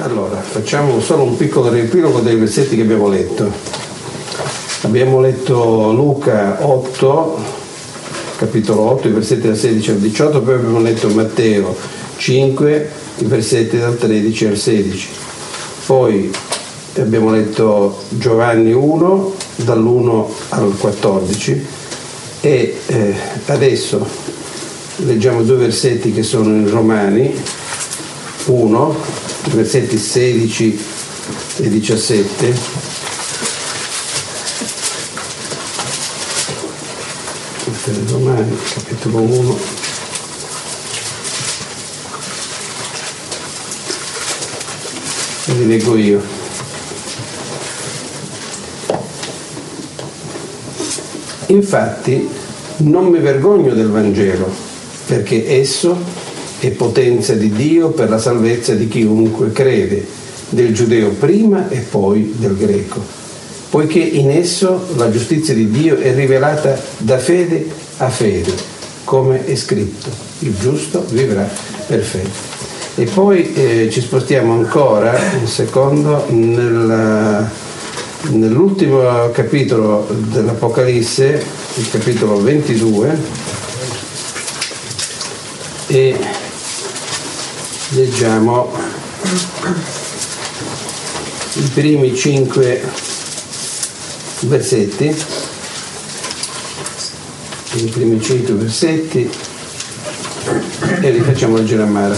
Allora, facciamo solo un piccolo riepilogo dei versetti che abbiamo letto. Abbiamo letto Luca 8, capitolo 8, i versetti dal 16 al 18, poi abbiamo letto Matteo 5, i versetti dal 13 al 16. Poi abbiamo letto Giovanni 1, dall'1 al 14 e adesso leggiamo due versetti che sono in Romani 1, versetti 16 e 17. Romani, capitolo 1. E li leggo io. Infatti non mi vergogno del Vangelo, perché esso è potenza di Dio per la salvezza di chiunque crede, del giudeo prima e poi del greco, poiché in esso la giustizia di Dio è rivelata da fede a fede, come è scritto, il giusto vivrà per fede. E poi ci spostiamo ancora un secondo nell'ultimo capitolo dell'Apocalisse, il capitolo 22, e leggiamo i primi 5 versetti, e li facciamo leggere a Mara.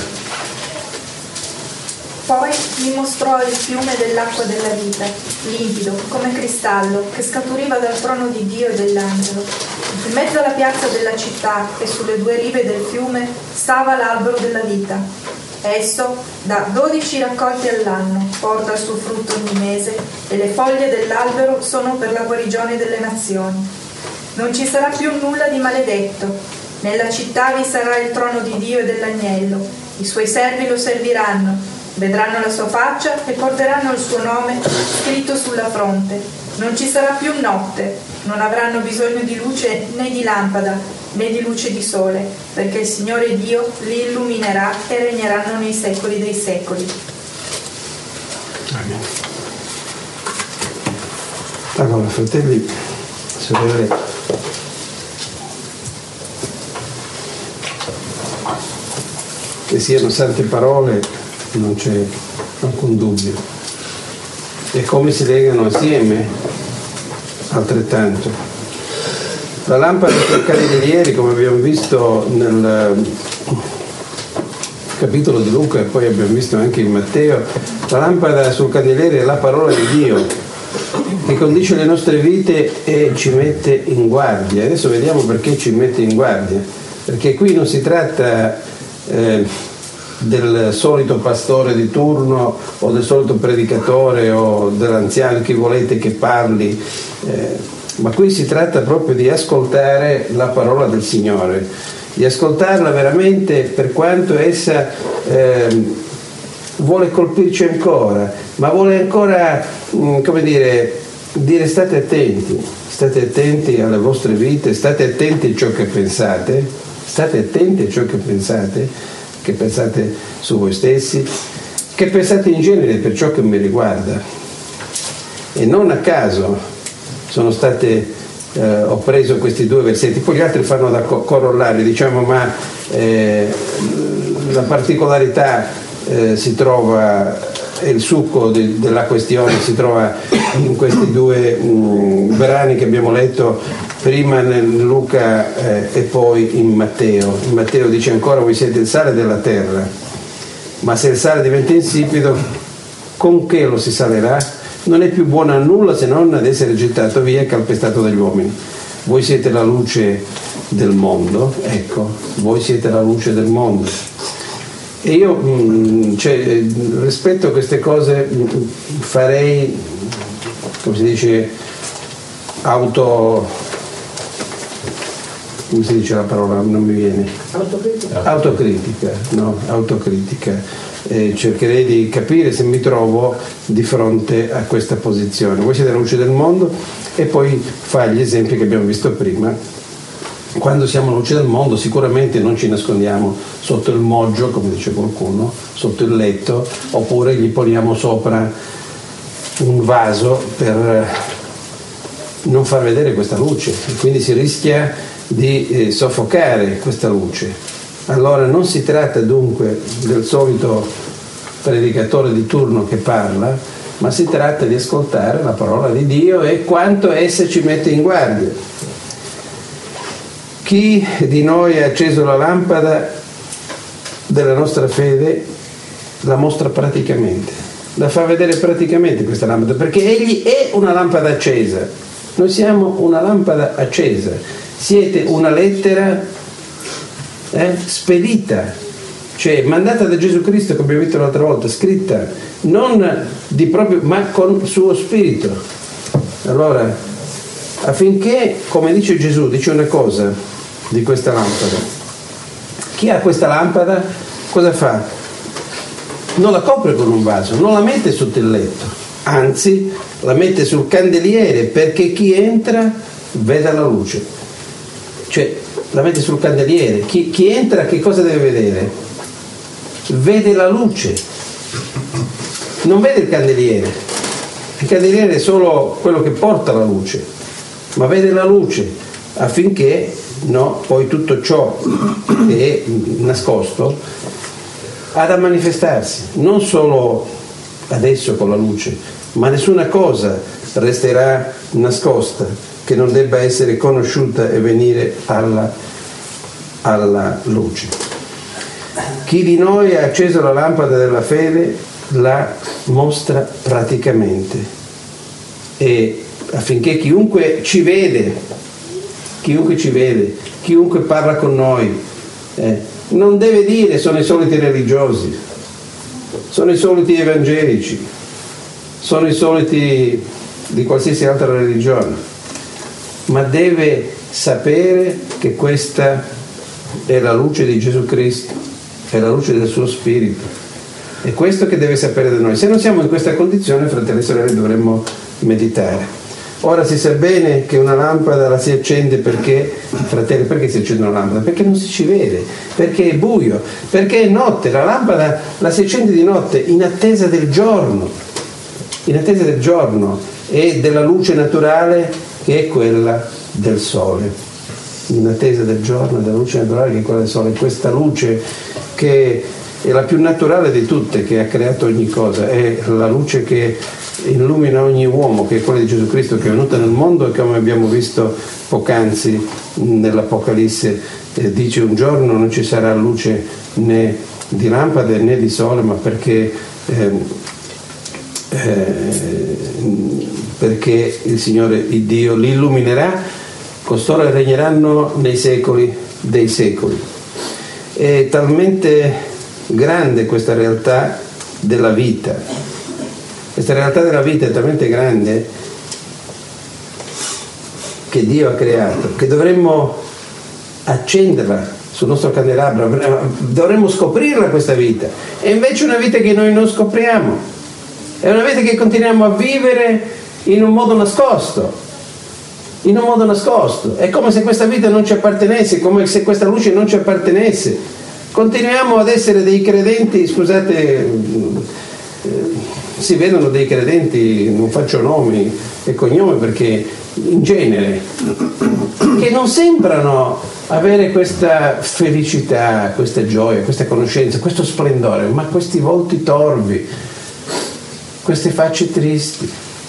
Poi mi mostrò il fiume dell'acqua della vita, limpido come cristallo, che scaturiva dal trono di Dio e dell'angelo. In mezzo alla piazza della città e sulle due rive del fiume stava l'albero della vita. Esso dà 12 raccolti all'anno, porta il suo frutto ogni mese e le foglie dell'albero sono per la guarigione delle nazioni. Non ci sarà più nulla di maledetto. Nella città vi sarà il trono di Dio e dell'agnello. I suoi servi lo serviranno, vedranno la sua faccia e porteranno il suo nome scritto sulla fronte. Non ci sarà più notte, non avranno bisogno di luce né di lampada né di luce di sole, perché il Signore Dio li illuminerà e regneranno nei secoli dei secoli. Amen. Allora, fratelli, sorelle, che siano sante parole non c'è alcun dubbio, e come si legano assieme altrettanto. La lampada per candelieri, come abbiamo visto nel capitolo di Luca e poi abbiamo visto anche in Matteo, la lampada sul candeliere è la parola di Dio che condisce le nostre vite e ci mette in guardia. Adesso vediamo perché ci mette in guardia, perché qui non si tratta del solito pastore di turno o del solito predicatore o dell'anziano, chi volete che parli, ma qui si tratta proprio di ascoltare la parola del Signore, di ascoltarla veramente per quanto essa vuole colpirci ancora, ma vuole ancora, come dire state attenti alle vostre vite, state attenti a ciò che pensate, che pensate su voi stessi, che pensate in genere per ciò che mi riguarda. E non a caso ho preso questi due versetti, poi gli altri fanno da corollario, diciamo, ma la particolarità si trova, e il succo della questione si trova in questi due brani che abbiamo letto prima nel Luca e poi in Matteo. In Matteo dice ancora: voi siete il sale della terra, ma se il sale diventa insipido, con che lo si salerà? Non è più buono a nulla se non ad essere gettato via e calpestato dagli uomini. Voi siete la luce del mondo, ecco, voi siete la luce del mondo. E io rispetto a queste cose farei, come si dice, come si dice la parola? Non mi viene. Autocritica. Cercherei di capire se mi trovo di fronte a questa posizione. Voi siete la luce del mondo, e poi fa gli esempi che abbiamo visto prima quando siamo la luce del mondo sicuramente non ci nascondiamo sotto il moggio, come dice qualcuno, sotto il letto, oppure gli poniamo sopra un vaso per non far vedere questa luce, e quindi si rischia di soffocare questa luce. Allora non si tratta dunque del solito predicatore di turno che parla, ma si tratta di ascoltare la parola di Dio e quanto essa ci mette in guardia. Chi di noi ha acceso la lampada della nostra fede la mostra praticamente, la fa vedere praticamente questa lampada, perché egli è una lampada accesa. Noi siamo una lampada accesa, siete una lettera spedita, cioè mandata da Gesù Cristo, come abbiamo visto l'altra volta, scritta non di proprio, ma con il suo spirito. Allora, affinché, come dice Gesù, dice una cosa di questa lampada. Chi ha questa lampada cosa fa? Non la copre con un vaso, non la mette sotto il letto, anzi la mette sul candeliere, perché chi entra veda la luce. Cioè la mette sul candeliere. Chi entra che cosa deve vedere? Vede la luce, non vede il candeliere. Il candeliere è solo quello che porta la luce, ma vede la luce, affinché poi tutto ciò che è nascosto ha da manifestarsi, non solo adesso con la luce, ma nessuna cosa resterà nascosta che non debba essere conosciuta e venire alla luce. Chi di noi ha acceso la lampada della fede la mostra praticamente, e affinché chiunque ci vede, chiunque parla con noi, non deve dire sono i soliti religiosi, sono i soliti evangelici, sono i soliti di qualsiasi altra religione, ma deve sapere che questa è la luce di Gesù Cristo, è la luce del suo Spirito. È questo che deve sapere da noi. Se non siamo in questa condizione, fratelli e sorelle, dovremmo meditare. Ora si sa bene che una lampada la si accende perché, fratelli, perché si accende una lampada? Perché non si ci vede, perché è buio, perché è notte. La lampada la si accende di notte in attesa del giorno e della luce naturale che è quella del sole. In attesa del giorno e della luce naturale che è quella del sole. Questa luce che è la più naturale di tutte, che ha creato ogni cosa, è la luce che illumina ogni uomo, che è quella di Gesù Cristo, che è venuta nel mondo, e come abbiamo visto poc'anzi nell'Apocalisse, dice un giorno non ci sarà luce né di lampade né di sole, ma perché il Signore, il Dio, li illuminerà, costoro regneranno nei secoli dei secoli. È talmente grande questa realtà della vita. Questa realtà della vita è talmente grande che Dio ha creato, che dovremmo accenderla sul nostro candelabro, dovremmo scoprirla questa vita. E invece è una vita che noi non scopriamo, è una vita che continuiamo a vivere in un modo nascosto. È come se questa vita non ci appartenesse, come se questa luce non ci appartenesse. Continuiamo ad essere dei credenti, scusate, si vedono dei credenti, non faccio nomi e cognomi perché in genere, che non sembrano avere questa felicità, questa gioia, questa conoscenza, questo splendore, ma questi volti torvi, queste facce tristi.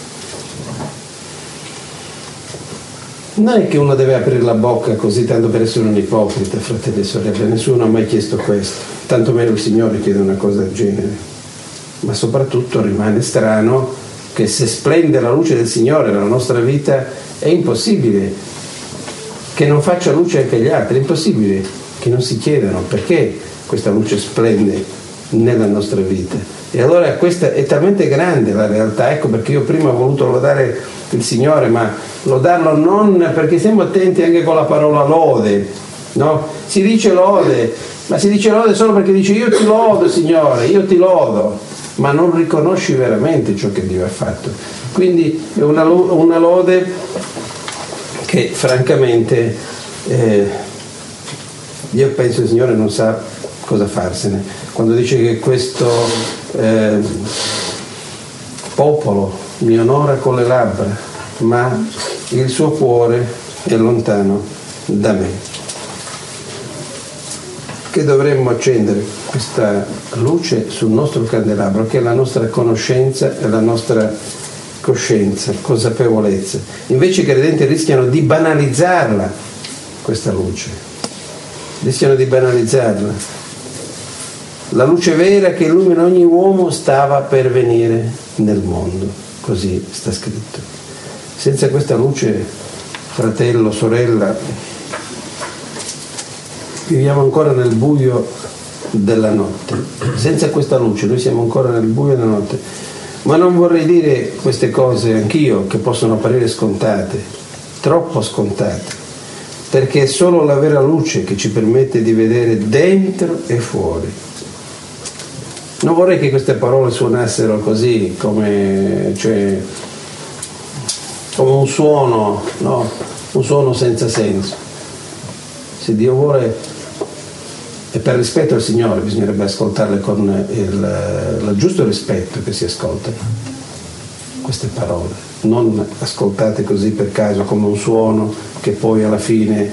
Non è che uno deve aprire la bocca così tanto per essere un ipocrita, fratelli e sorelle, nessuno ha mai chiesto questo, tanto meno il Signore chiede una cosa del genere. Ma soprattutto rimane strano che se splende la luce del Signore nella nostra vita è impossibile che non faccia luce anche agli altri, è impossibile che non si chiedano perché questa luce splende nella nostra vita. E allora questa è talmente grande la realtà, ecco perché io prima ho voluto lodare il Signore, ma lodarlo non perché stiamo attenti anche con la parola lode, no? Si dice lode, ma si dice lode solo perché dice io ti lodo Signore, io ti lodo, ma non riconosci veramente ciò che Dio ha fatto. Quindi è una lode che francamente io penso il Signore non sa cosa farsene quando dice che questo popolo mi onora con le labbra, ma il suo cuore è lontano da me. Che dovremmo accendere questa luce sul nostro candelabro, che è la nostra conoscenza e la nostra coscienza, consapevolezza. Invece i credenti rischiano di banalizzarla, questa luce. Rischiano di banalizzarla. La luce vera che illumina ogni uomo stava per venire nel mondo, così sta scritto. Senza questa luce, fratello, sorella, viviamo ancora nel buio della notte. Senza questa luce noi siamo ancora nel buio della notte. Ma non vorrei dire queste cose anch'io, che possono apparire scontate, troppo scontate, perché è solo la vera luce che ci permette di vedere dentro e fuori. Non vorrei che queste parole suonassero così, come un suono, no? Un suono senza senso. Se Dio vuole, e per rispetto al Signore, bisognerebbe ascoltarle con il giusto rispetto che si ascoltano queste parole, non ascoltate così per caso come un suono che poi alla fine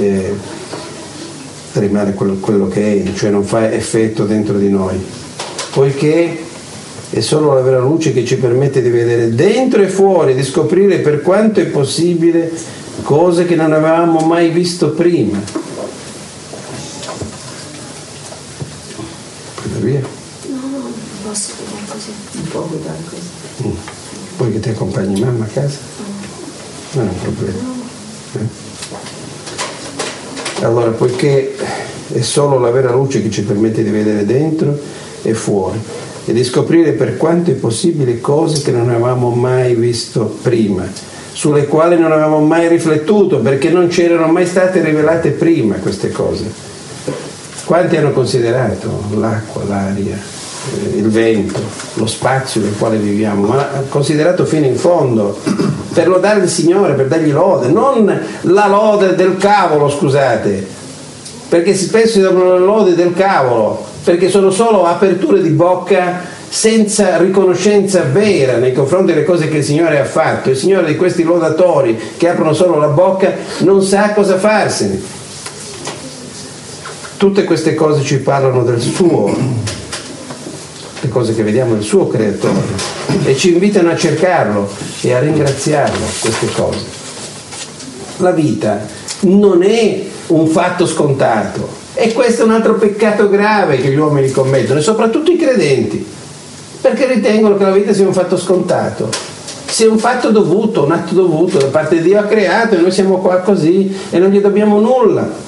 rimane quello che è, cioè non fa effetto dentro di noi, poiché è solo la vera luce che ci permette di vedere dentro e fuori, di scoprire per quanto è possibile cose che non avevamo mai visto prima. Via? No, non posso guidare così. Non può guidare così. Vuoi che ti accompagni mamma a casa? No. Non è un problema. Allora, poiché è solo la vera luce che ci permette di vedere dentro e fuori e di scoprire per quanto è possibile cose che non avevamo mai visto prima, sulle quali non avevamo mai riflettuto, perché non ci erano mai state rivelate prima queste cose. Quanti hanno considerato l'acqua, l'aria, il vento, lo spazio nel quale viviamo, ma considerato fino in fondo, per lodare il Signore, per dargli lode, non la lode del cavolo, scusate, perché spesso si danno le lodi del cavolo, perché sono solo aperture di bocca senza riconoscenza vera nei confronti delle cose che il Signore ha fatto. Il Signore di questi lodatori che aprono solo la bocca non sa cosa farsene. Tutte queste cose ci parlano del suo, le cose che vediamo del suo creatore, e ci invitano a cercarlo e a ringraziarlo, queste cose. La vita non è un fatto scontato, e questo è un altro peccato grave che gli uomini commettono, e soprattutto i credenti, perché ritengono che la vita sia un fatto scontato, sia un fatto dovuto, un atto dovuto da parte di Dio. Ha creato e noi siamo qua così e non gli dobbiamo nulla.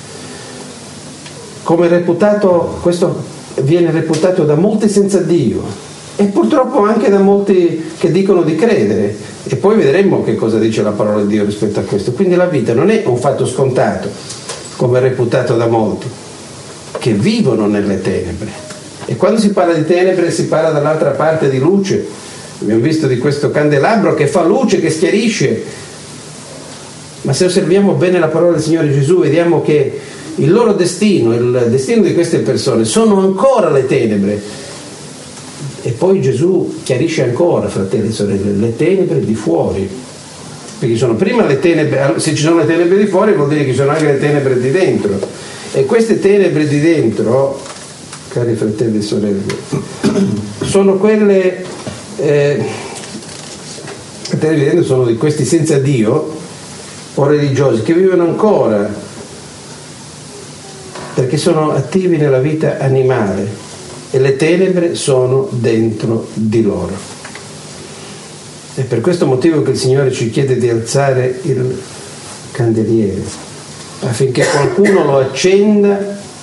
Come reputato, questo viene reputato da molti senza Dio e purtroppo anche da molti che dicono di credere, e poi vedremo che cosa dice la parola di Dio rispetto a questo. Quindi la vita non è un fatto scontato, come è reputato da molti che vivono nelle tenebre, e quando si parla di tenebre si parla dall'altra parte di luce. Abbiamo visto di questo candelabro che fa luce, che schiarisce, ma se osserviamo bene la parola del Signore Gesù vediamo che il loro destino, il destino di queste persone sono ancora le tenebre. E poi Gesù chiarisce ancora, fratelli e sorelle, le tenebre di fuori, perché sono prima le tenebre. Se ci sono le tenebre di fuori vuol dire che ci sono anche le tenebre di dentro, e queste tenebre di dentro, cari fratelli e sorelle, sono quelle fratelli di dentro sono di questi senza Dio o religiosi che vivono ancora, perché sono attivi nella vita animale, e le tenebre sono dentro di loro. È per questo motivo che il Signore ci chiede di alzare il candeliere, affinché qualcuno lo accenda,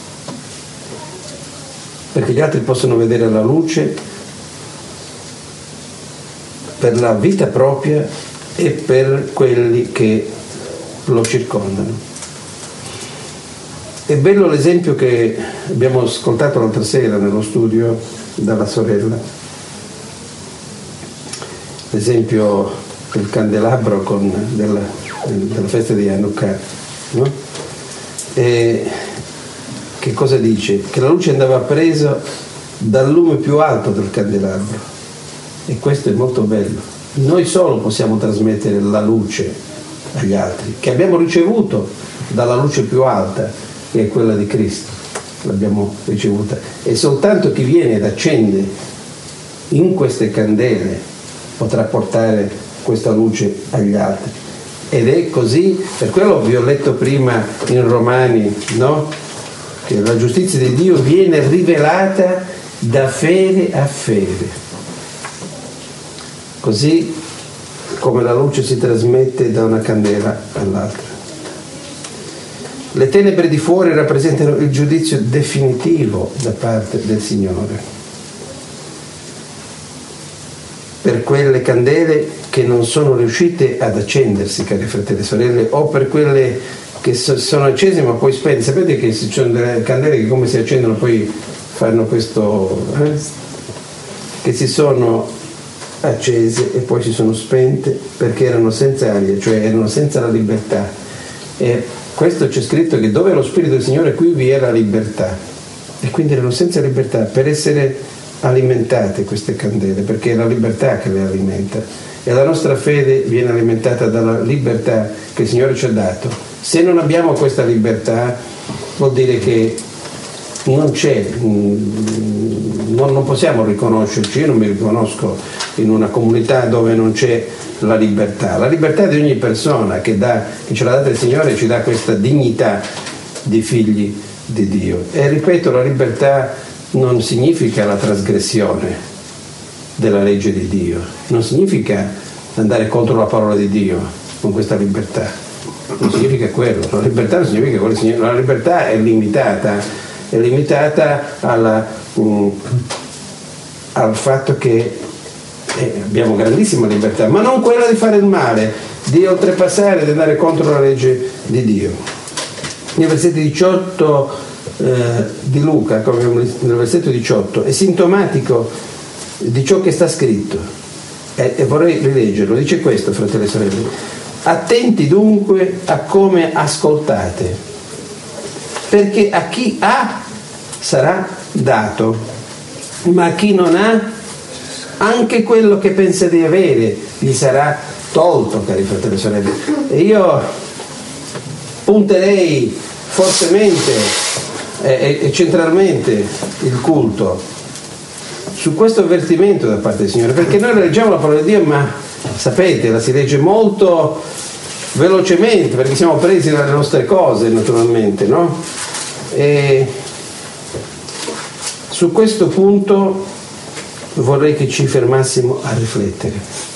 perché gli altri possano vedere la luce per la vita propria e per quelli che lo circondano. È bello l'esempio che abbiamo ascoltato l'altra sera nello studio dalla sorella, l'esempio del candelabro della festa di Hanukkah, no? che cosa dice? Che la luce andava presa dal lume più alto del candelabro, e questo è molto bello. Noi solo possiamo trasmettere la luce agli altri, che abbiamo ricevuto dalla luce più alta, che è quella di Cristo, l'abbiamo ricevuta, e soltanto chi viene ed accende in queste candele potrà portare questa luce agli altri. Ed è così, per quello vi ho letto prima in Romani, no? Che la giustizia di Dio viene rivelata da fede a fede, così come la luce si trasmette da una candela all'altra. Le tenebre di fuori rappresentano il giudizio definitivo da parte del Signore per quelle candele che non sono riuscite ad accendersi, cari fratelli e sorelle, o per quelle che sono accese ma poi spente. Sapete che ci sono delle candele che come si accendono poi fanno questo, che si sono accese e poi si sono spente perché erano senza aria, cioè erano senza la libertà. E questo c'è scritto che dove è lo Spirito del Signore qui vi è la libertà, e quindi erano senza libertà per essere alimentate queste candele, perché è la libertà che le alimenta, e la nostra fede viene alimentata dalla libertà che il Signore ci ha dato. Se non abbiamo questa libertà vuol dire che non c'è, non possiamo riconoscerci. Io non mi riconosco in una comunità dove non c'è la libertà. La libertà di ogni persona che ce l'ha data il Signore ci dà questa dignità di figli di Dio. E ripeto, la libertà non significa la trasgressione della legge di Dio, non significa andare contro la parola di Dio con questa libertà, non significa quello. La libertà non significa quello, la libertà è limitata al fatto che abbiamo grandissima libertà, ma non quella di fare il male, di oltrepassare, di andare contro la legge di Dio. Nei versetti 18 di Luca, come abbiamo visto nel versetto 18, è sintomatico di ciò che sta scritto, e vorrei rileggerlo. Dice questo, fratelli e sorelle: attenti dunque a come ascoltate, perché a chi ha sarà dato, ma a chi non ha anche quello che pensa di avere gli sarà tolto, cari fratelli e sorelle. E io punterei fortemente e centralmente il culto su questo avvertimento da parte del Signore, perché noi leggiamo la parola di Dio, ma sapete, la si legge molto velocemente perché siamo presi dalle nostre cose, naturalmente, no? E su questo punto vorrei che ci fermassimo a riflettere.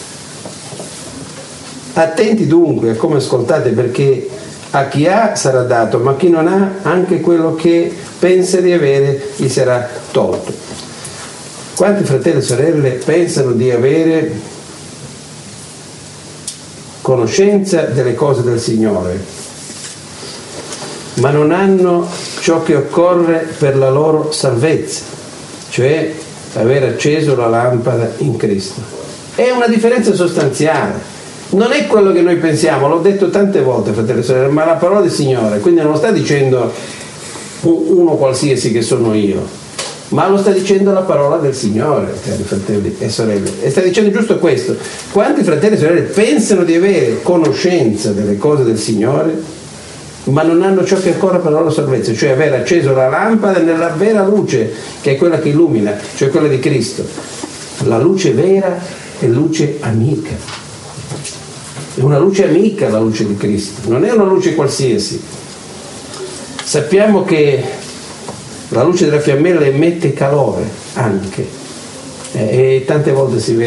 Attenti dunque a come ascoltate, perché a chi ha sarà dato, ma a chi non ha anche quello che pensa di avere gli sarà tolto. Quanti fratelli e sorelle pensano di avere conoscenza delle cose del Signore, ma non hanno ciò che occorre per la loro salvezza, cioè aver acceso la lampada in Cristo? È una differenza sostanziale. Non è quello che noi pensiamo, l'ho detto tante volte, fratelli e sorelle, ma la parola del Signore, quindi non lo sta dicendo uno qualsiasi che sono io, ma lo sta dicendo la parola del Signore, cari fratelli e sorelle, e sta dicendo giusto questo. Quanti fratelli e sorelle pensano di avere conoscenza delle cose del Signore, ma non hanno ciò che occorre per la loro salvezza, cioè aver acceso la lampada nella vera luce, che è quella che illumina, cioè quella di Cristo. La luce vera è luce amica. È una luce amica la luce di Cristo, non è una luce qualsiasi. Sappiamo che la luce della fiammella emette calore anche, e tante volte si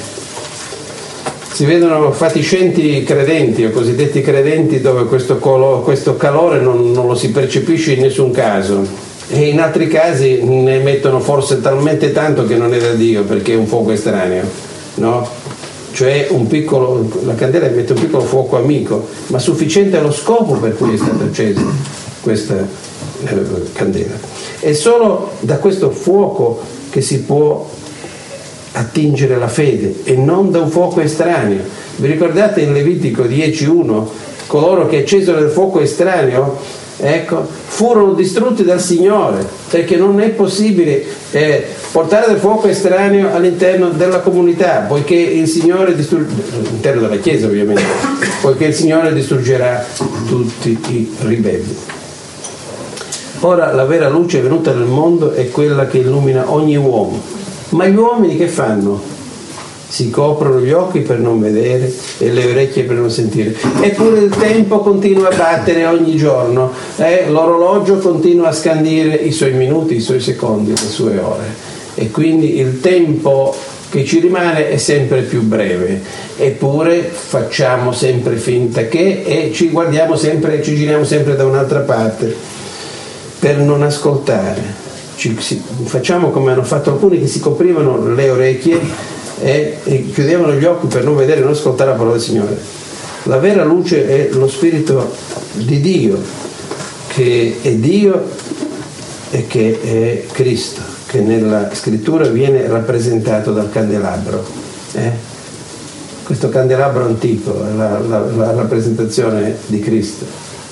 vedono fatiscenti credenti o cosiddetti credenti dove questo calore non lo si percepisce in nessun caso, e in altri casi ne emettono forse talmente tanto che non è da Dio, perché è un fuoco estraneo, no? Cioè la candela emette un piccolo fuoco amico, ma sufficiente allo scopo per cui è stata accesa questa candela. È solo da questo fuoco che si può attingere la fede, e non da un fuoco estraneo. Vi ricordate in Levitico 10:1, coloro che accesero del fuoco estraneo ecco, furono distrutti dal Signore, perché non è possibile portare del fuoco estraneo all'interno della comunità, poiché il Signore all'interno della Chiesa ovviamente, poiché il Signore distruggerà tutti i ribelli. Ora la vera luce venuta nel mondo è quella che illumina ogni uomo, ma gli uomini che fanno? Si coprono gli occhi per non vedere e le orecchie per non sentire. Eppure il tempo continua a battere ogni giorno, l'orologio continua a scandire i suoi minuti, i suoi secondi, le sue ore. E quindi il tempo che ci rimane è sempre più breve. Eppure facciamo sempre finta che e ci guardiamo sempre, ci giriamo sempre da un'altra parte per non ascoltare. Facciamo come hanno fatto alcuni che si coprivano le orecchie e chiudevano gli occhi per non vedere e non ascoltare la parola del Signore. La vera luce è lo Spirito di Dio, che è Dio e che è Cristo, che nella scrittura viene rappresentato dal candelabro. Questo candelabro antico è la rappresentazione di Cristo.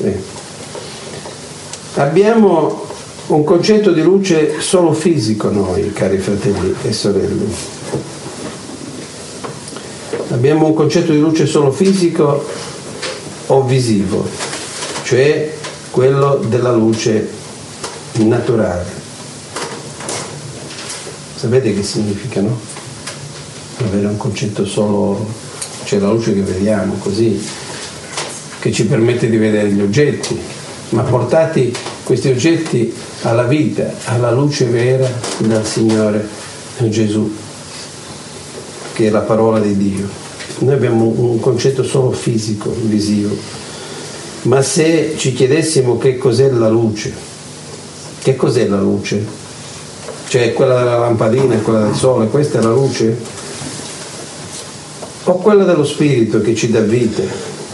Abbiamo un concetto di luce solo fisico noi, cari fratelli e sorelle. Abbiamo un concetto di luce solo fisico o visivo, cioè quello della luce naturale. Sapete che significa, no? Avere un concetto solo, cioè la luce che vediamo così, che ci permette di vedere gli oggetti, ma portati questi oggetti alla vita, alla luce vera dal Signore Gesù, che è la parola di Dio. Noi abbiamo un concetto solo fisico, visivo, ma se ci chiedessimo che cos'è la luce, che cos'è la luce? Cioè quella della lampadina, quella del sole, questa è la luce? O quella dello Spirito che ci dà vita?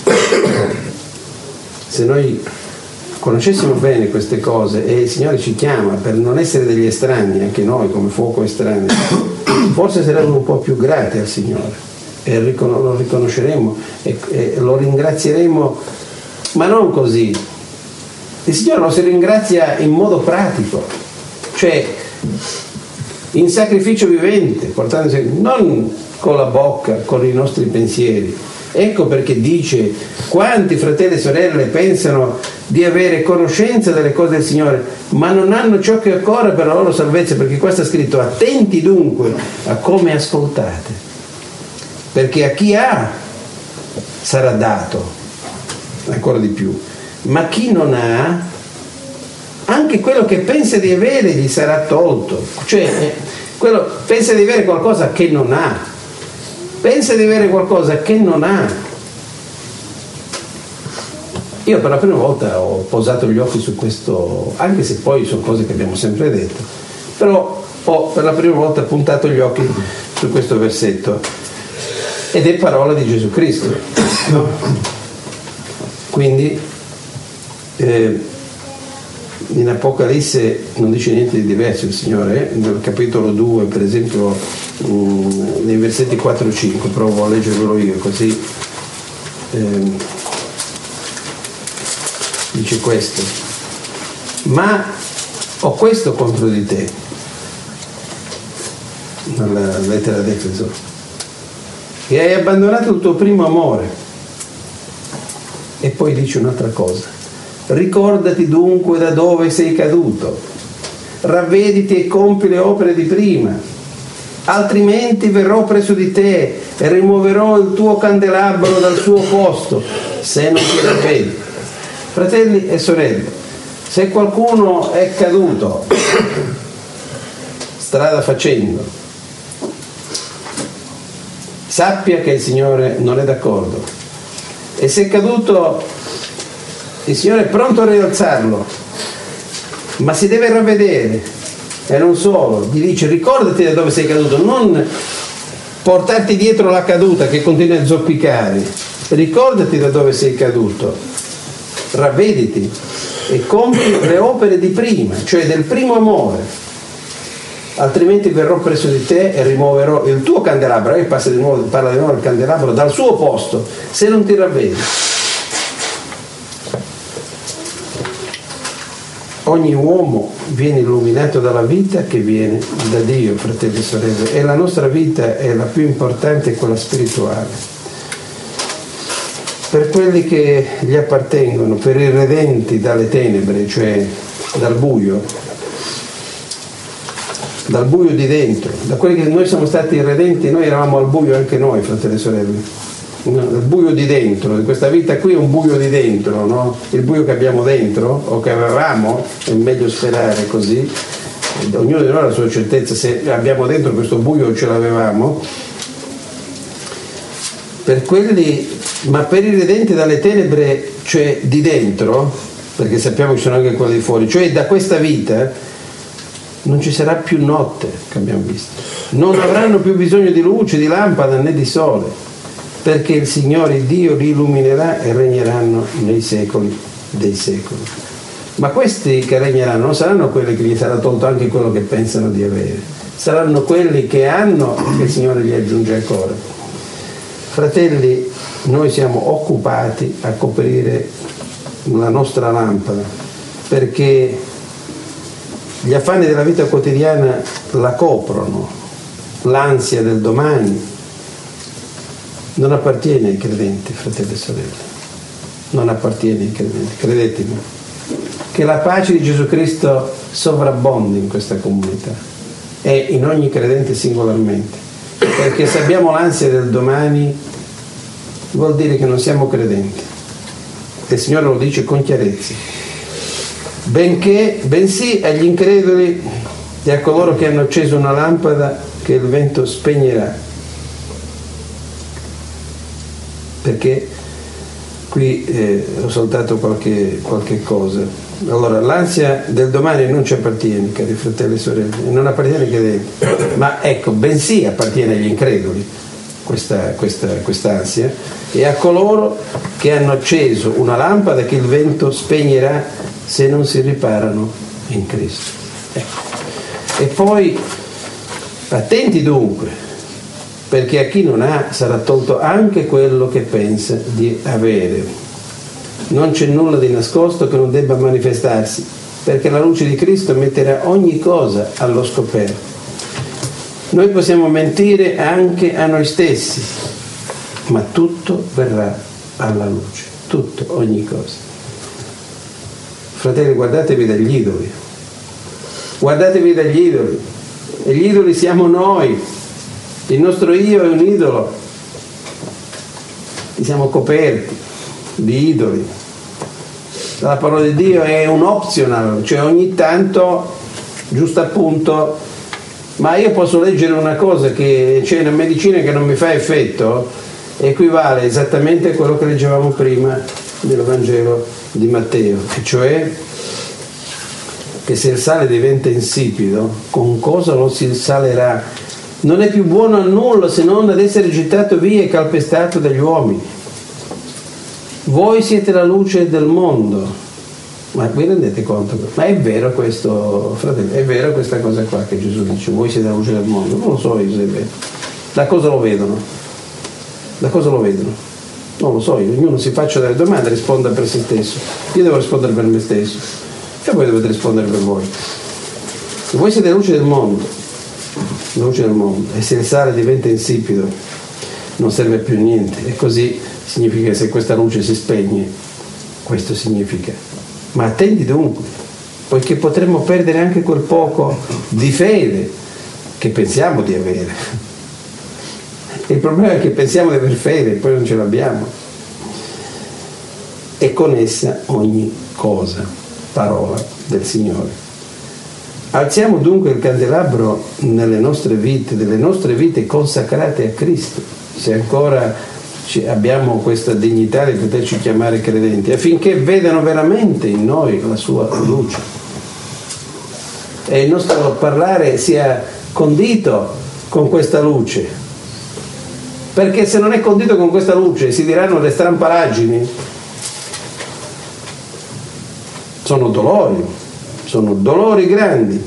Se noi conoscessimo bene queste cose e il Signore ci chiama per non essere degli estranei, anche noi come fuoco estraneo, forse saremmo un po' più grati al Signore e lo riconosceremo e lo ringrazieremo, ma non così. Il Signore lo si ringrazia in modo pratico, cioè in sacrificio vivente, non con la bocca, con i nostri pensieri. Ecco perché dice: quanti fratelli e sorelle pensano di avere conoscenza delle cose del Signore, ma non hanno ciò che occorre per la loro salvezza, perché qua sta scritto: attenti dunque a come ascoltate, perché a chi ha sarà dato ancora di più, ma chi non ha, anche quello che pensa di avere gli sarà tolto. Cioè quello pensa di avere qualcosa che non ha, pensa di avere qualcosa che non ha. Io per la prima volta ho posato gli occhi su questo, anche se poi sono cose che abbiamo sempre detto, però ho per la prima volta puntato gli occhi su questo versetto, ed è parola di Gesù Cristo. Quindi in Apocalisse non dice niente di diverso il Signore, nel capitolo 2 per esempio, nei versetti 4 e 5, provo a leggervelo io così, dice questo: ma ho questo contro di te, nella lettera ad Efeso, che hai abbandonato il tuo primo amore. E poi dice un'altra cosa: ricordati dunque da dove sei caduto, ravvediti e compi le opere di prima, altrimenti verrò presso di te e rimuoverò il tuo candelabro dal suo posto, se non ti ravvedi. Fratelli e sorelle, se qualcuno è caduto strada facendo, sappia che il Signore non è d'accordo, e se è caduto il Signore è pronto a rialzarlo, ma si deve ravvedere. E non solo, gli dice: ricordati da dove sei caduto, non portarti dietro la caduta che continua a zoppicare. Ricordati da dove sei caduto, ravvediti e compi le opere di prima, cioè del primo amore, altrimenti verrò presso di te e rimuoverò il tuo candelabro. E parla di nuovo del candelabro dal suo posto, se non ti ravvedi. ogni uomo viene illuminato dalla vita che viene da Dio, fratelli e sorelle, e la nostra vita è la più importante, quella spirituale. Per quelli che gli appartengono, per i redenti dalle tenebre, cioè dal buio di dentro, da quelli che noi siamo stati redenti, noi eravamo al buio anche noi, fratelli e sorelle, il buio di dentro, di questa vita qui è un buio di dentro, no? Il buio che abbiamo dentro o che avevamo, è meglio sperare così, ognuno di noi ha la sua certezza se abbiamo dentro questo buio o ce l'avevamo. Per quelli, ma per i redenti dalle tenebre, cioè di dentro, perché sappiamo che ci sono anche quelli di fuori, cioè da questa vita non ci sarà più notte, che abbiamo visto, non avranno più bisogno di luce, di lampada né di sole, perché il Signore Dio li illuminerà e regneranno nei secoli dei secoli. Ma questi che regneranno non saranno quelli che gli sarà tolto anche quello che pensano di avere, saranno quelli che hanno e che il Signore gli aggiunge ancora. Fratelli, noi siamo occupati a coprire la nostra lampada, perché gli affanni della vita quotidiana la coprono, l'ansia del domani non appartiene ai credenti, fratelli e sorelle, non appartiene ai credenti, credetemi, che la pace di Gesù Cristo sovrabbondi in questa comunità e in ogni credente singolarmente, perché se abbiamo l'ansia del domani vuol dire che non siamo credenti, e il Signore lo dice con chiarezza, bensì agli increduli e a coloro che hanno acceso una lampada che il vento spegnerà. Perché qui ho saltato qualche cosa. Allora, l'ansia del domani non ci appartiene, cari fratelli e sorelle, non appartiene ai credenti, ma ecco, bensì appartiene agli increduli quest'ansia, e a coloro che hanno acceso una lampada che il vento spegnerà se non si riparano in Cristo. Ecco. E poi attenti dunque, perché a chi non ha sarà tolto anche quello che pensa di avere. Non c'è nulla di nascosto che non debba manifestarsi, perché la luce di Cristo metterà ogni cosa allo scoperto. Noi possiamo mentire anche a noi stessi, ma tutto verrà alla luce, tutto, ogni cosa. Fratelli, guardatevi dagli idoli, guardatevi dagli idoli, e gli idoli siamo noi, il nostro io è un idolo, siamo coperti di idoli. La parola di Dio è un optional, cioè ogni tanto, giusto appunto, ma io posso leggere una cosa che c'è una medicina che non mi fa effetto, equivale esattamente a quello che leggevamo prima del Vangelo di Matteo, e cioè che se il sale diventa insipido, con cosa lo si salerà? Non è più buono a nulla se non ad essere gettato via e calpestato dagli uomini. Voi siete la luce del mondo. Ma vi rendete conto? Ma è vero questo, fratello? È vero questa cosa qua che Gesù dice? Voi siete la luce del mondo? Non lo so io se è vero. Da cosa lo vedono? Da cosa lo vedono? Non lo so io. Ognuno si faccia delle domande e risponda per se stesso. Io devo rispondere per me stesso. E voi dovete rispondere per voi. Voi siete la luce del mondo. La luce del mondo. E se il sale diventa insipido, non serve più a niente. E così significa che se questa luce si spegne, questo significa. Ma attenti dunque, poiché potremmo perdere anche quel poco di fede che pensiamo di avere. Il problema è che pensiamo di avere fede e poi non ce l'abbiamo. E con essa ogni cosa, parola del Signore. Alziamo dunque il candelabro nelle nostre vite, delle nostre vite consacrate a Cristo, se ancora abbiamo questa dignità di poterci chiamare credenti, affinché vedano veramente in noi la sua luce e il nostro parlare sia condito con questa luce, perché se non è condito con questa luce si diranno le strampalaggini, sono dolori grandi.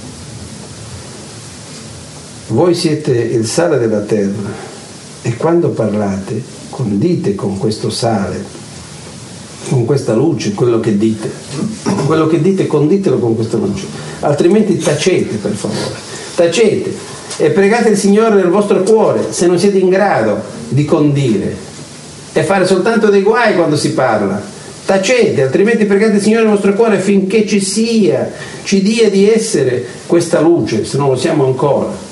Voi siete il sale della terra, e quando parlate condite con questo sale, con questa luce quello che dite. Quello che dite conditelo con questa luce, altrimenti tacete, per favore. Tacete e pregate il Signore nel vostro cuore se non siete in grado di condire e fare soltanto dei guai quando si parla. Tacete, altrimenti pregate il Signore nel vostro cuore affinché ci dia di essere questa luce, se non lo siamo ancora.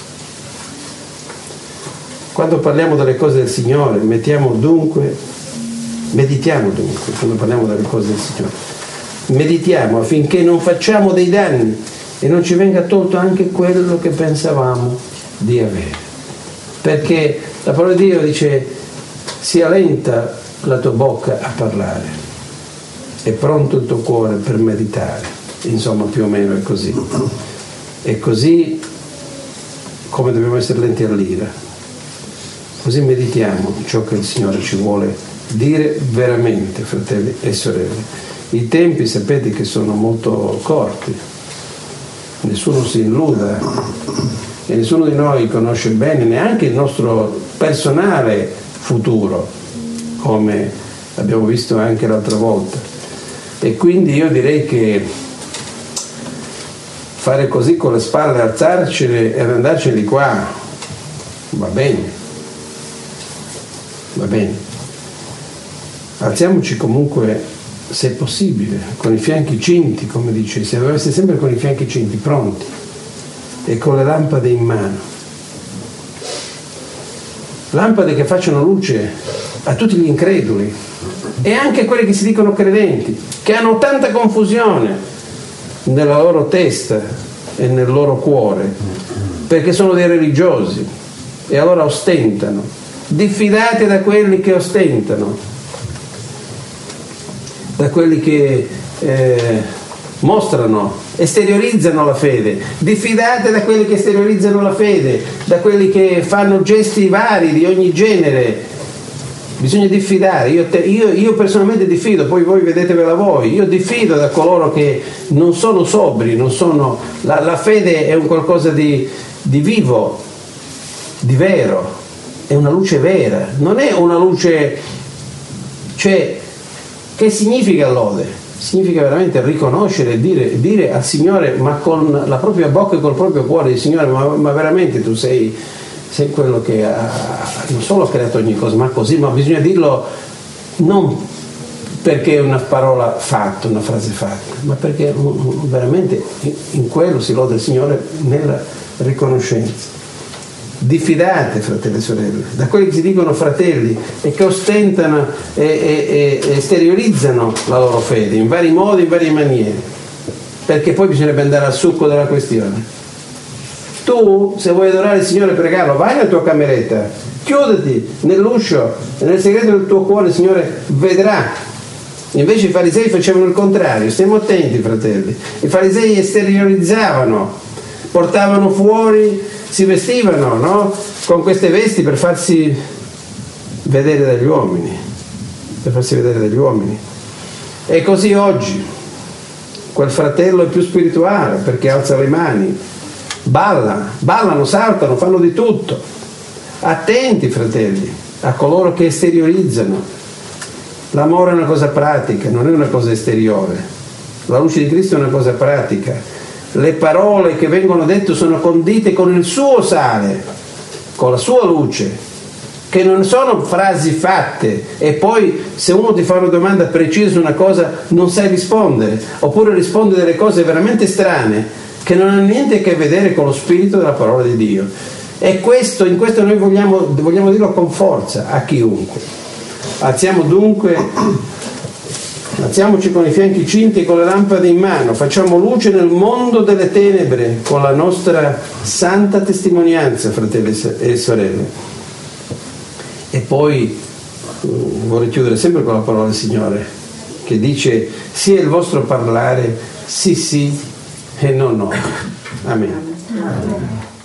Quando parliamo delle cose del Signore, meditiamo dunque, quando parliamo delle cose del Signore. Meditiamo affinché non facciamo dei danni e non ci venga tolto anche quello che pensavamo di avere. Perché la parola di Dio dice: sia lenta la tua bocca a parlare, è pronto il tuo cuore per meditare. Insomma, più o meno è così. È così come dobbiamo essere lenti all'ira. Così meditiamo ciò che il Signore ci vuole dire veramente, fratelli e sorelle. I tempi sapete che sono molto corti, nessuno si illuda e nessuno di noi conosce bene neanche il nostro personale futuro, come abbiamo visto anche l'altra volta. E quindi io direi che fare così con le spalle, alzarcene e andarcene di qua, va bene. Alziamoci comunque, se possibile, con i fianchi cinti, come dice, se deve essere sempre con i fianchi cinti, pronti, e con le lampade in mano. Lampade che facciano luce a tutti gli increduli e anche a quelli che si dicono credenti, che hanno tanta confusione nella loro testa e nel loro cuore, perché sono dei religiosi e allora ostentano. Diffidate da quelli che ostentano, da quelli che mostrano, esteriorizzano la fede. Diffidate da quelli che esteriorizzano la fede, da quelli che fanno gesti vari di ogni genere. Bisogna diffidare. Io personalmente diffido, poi voi vedetevela voi. Io diffido da coloro che non sono sobri, non sono. La fede è un qualcosa di vivo, di vero. È una luce vera, non è una luce, cioè, che significa lode? Significa veramente riconoscere e dire al Signore, ma con la propria bocca e col proprio cuore, Signore, ma veramente tu sei quello che non solo ha creato ogni cosa, ma così, ma bisogna dirlo non perché è una parola fatta, una frase fatta, ma perché veramente in quello si loda il Signore nella riconoscenza. Diffidate, fratelli e sorelle, da quelli che si dicono fratelli e che ostentano e esteriorizzano la loro fede in vari modi, in varie maniere, perché poi bisognerebbe andare al succo della questione. Tu, se vuoi adorare il Signore e pregarlo, vai nella tua cameretta, chiuditi nell'uscio e nel segreto del tuo cuore il Signore vedrà. Invece i farisei facevano il contrario. Stiamo attenti, fratelli. I farisei esteriorizzavano, portavano fuori, si vestivano, no? Con queste vesti per farsi vedere dagli uomini, E così oggi quel fratello è più spirituale perché alza le mani, ballano, saltano, fanno di tutto. Attenti, fratelli, a coloro che esteriorizzano. L'amore è una cosa pratica, non è una cosa esteriore. La luce di Cristo è una cosa pratica. Le parole che vengono dette sono condite con il suo sale, con la sua luce, che non sono frasi fatte e poi se uno ti fa una domanda precisa su una cosa non sai rispondere, oppure risponde delle cose veramente strane che non hanno niente a che vedere con lo spirito della parola di Dio. E in questo noi vogliamo dirlo con forza a chiunque. Alziamoci con i fianchi cinti e con le lampade in mano, facciamo luce nel mondo delle tenebre con la nostra santa testimonianza, fratelli e sorelle. E poi vorrei chiudere sempre con la parola del Signore, che dice: sia il vostro parlare sì sì e no no. Amen.